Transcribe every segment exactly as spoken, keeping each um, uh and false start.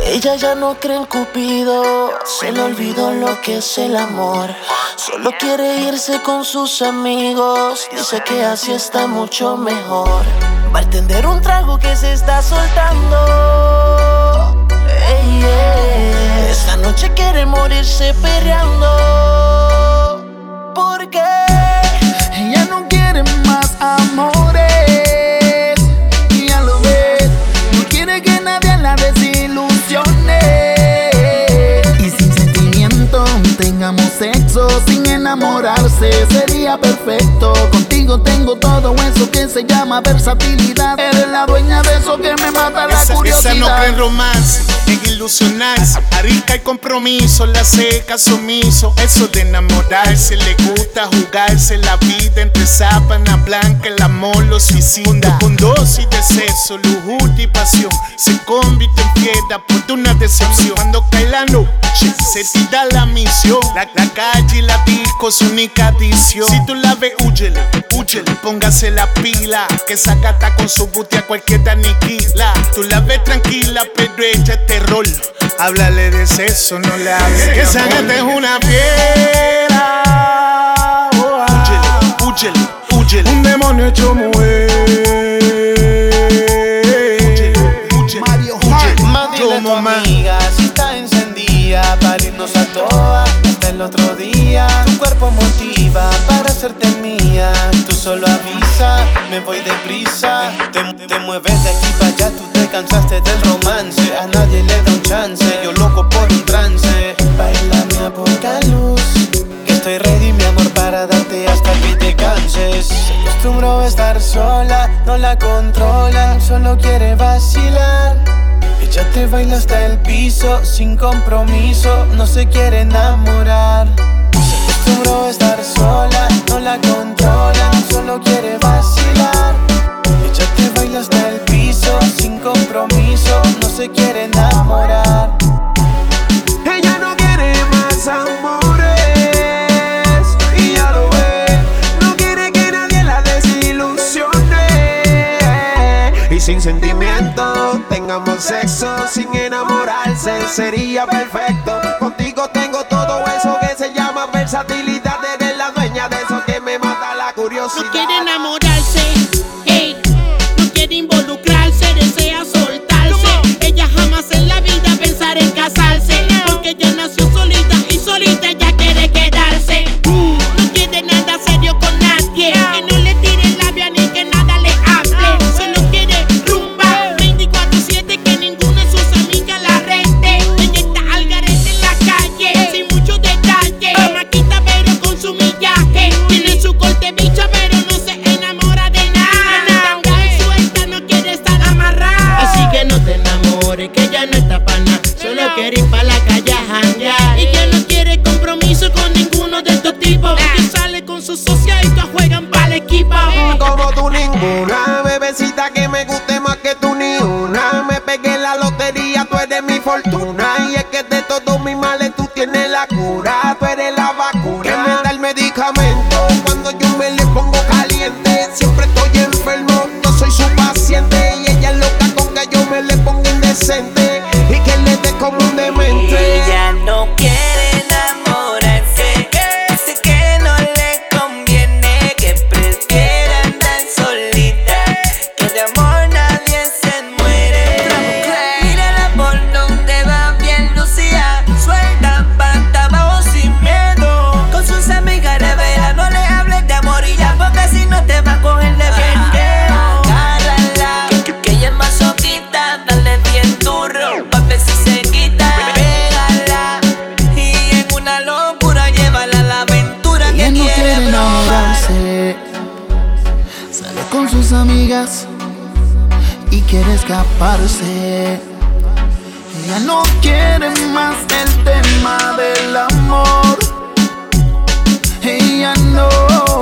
Ella ya no cree en Cupido, se le olvidó lo que es el amor. Solo quiere irse con sus amigos, dice que así está mucho mejor. Bartender un trago que se está soltando. Ey, yeah. Esta noche quiere morirse perreando. Porque ella no quiere más amores. Y ya lo ves, no quiere que nadie la desilusione. Y sin sentimiento tengamos sexo, sin enamorarse sería perfecto. Contigo tengo todo eso que se llama versatilidad. Eres la dueña de eso que me mata la esa, curiosidad. Esa no cree en romance, en ilusionarse. Arica y compromiso, la seca sumiso. Eso de enamorarse, le gusta jugarse la vida entre sábana blanca, el amor lo suicida. Con dosis de sexo, lujuria y pasión, se convierte en fiera por una decepción. Cuando cae la noche, se tira la misión. La, la calle y la disco, su única adicción. Si tú la ves, húyele, húyele, póngase la pila, que esa gata con su booty a cualquiera aniquila. Tú la ves tranquila, pero ella es terror. Háblale de sexo, no le hables. Que esa gata es una fiera. Húyele, húyele, húyele. Un demonio hecho mujer. Húyele, húyele, Mario húyele. más dile a tu amiga si está encendida para irnos a todas hasta el otro día. Tu cuerpo motiva para hacerte mía. Tú solo avisa, me voy deprisa. Te, te mueves de aquí para allá, tú te cansaste del romance. A nadie le da un chance, yo loco por un trance. Bailame a poca luz, que estoy ready mi amor para darte hasta que te canses. Se acostumbró a estar sola, no la controlan, solo quiere vacilar. Ella te baila hasta el piso, sin compromiso, no se quiere enamorar. Se acostumbró a estar sola, no la controlan, solo quiere vacilar. Ella te baila hasta el piso, sin compromiso, no se quiere enamorar. Ella no quiere más amores. Y ya lo ve, no quiere que nadie la desilusione. Y sin sentimiento tengamos sexo, sin enamorarse sería perfecto. Contigo tengo todo eso que se llama versatilidad. Eres la dueña de eso que me mata la curiosidad. No quiere enamorarse, ey, no quiere involucrarse, desea soltarse. Ella jamás en la vida pensará en casarse, porque ella nació solita y solita ella quiere quedarse. No quiere nada serio con nadie, que no le tire el labio ni que nada le hable. Solo quiere rumba veinticuatro siete, que ninguna de sus amigas la reste. Ella está al garete en la calle, sin mucho detalle. Maquita pero con su millaje, tiene su corte bicha pero no se enamora de nada. Tanga y suelta, no quiere estar amarrada. Así que no te enamores, que ella no está pa' nada. Solo quiere ir pa' la calle a janguear. Y que no quiere compromiso con ninguno de estos tipos, que sale con sus socios y todas juegan para el equipo. Como tú ninguna, bebecita que me guste más que tú ni una. Me pegué en la lotería, tú eres mi fortuna. Y es que de todos mis males tú tienes la cura. Tú eres la vacuna que me da el medicamento cuando yo me le pongo caliente. Siempre estoy enfermo, no soy su paciente. Y ella es loca con que yo me le ponga indecente y que le dé como un demente. Ella no quiere enamorarse, dice que no le conviene, que prefiere andar solita, que de amor nadie se muere. Mírala por donde va bien lucida, suelta pata abajo sin miedo. Con sus amigas revela, no le hables de amor y ya, porque si no te va a coger de pendejo. Agárrala, que, que ella es masoquista, dale bien duro, pa' ver si se quita. Pégala y en una locura llévala a la aventura que Ella no quiere quiere probar. enamorarse, sale con sus amigas y quiere escaparse. Ella no quiere más el tema del amor. Ella no.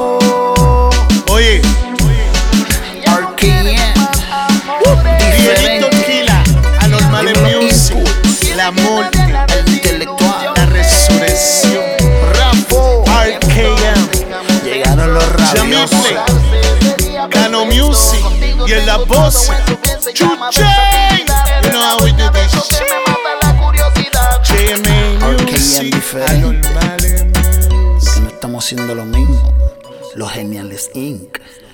oye, R K M, Dieguito Kila, Anormal Music, la multi, el intelectual, la resurrección, Rapo, R K M, llegaron los rabiosos. Jamiple, Cano Music y en la voz, Chuche. You know how we do this shit. diferente. Anormales. Porque no estamos haciendo lo mismo. Los Geniales incorporated.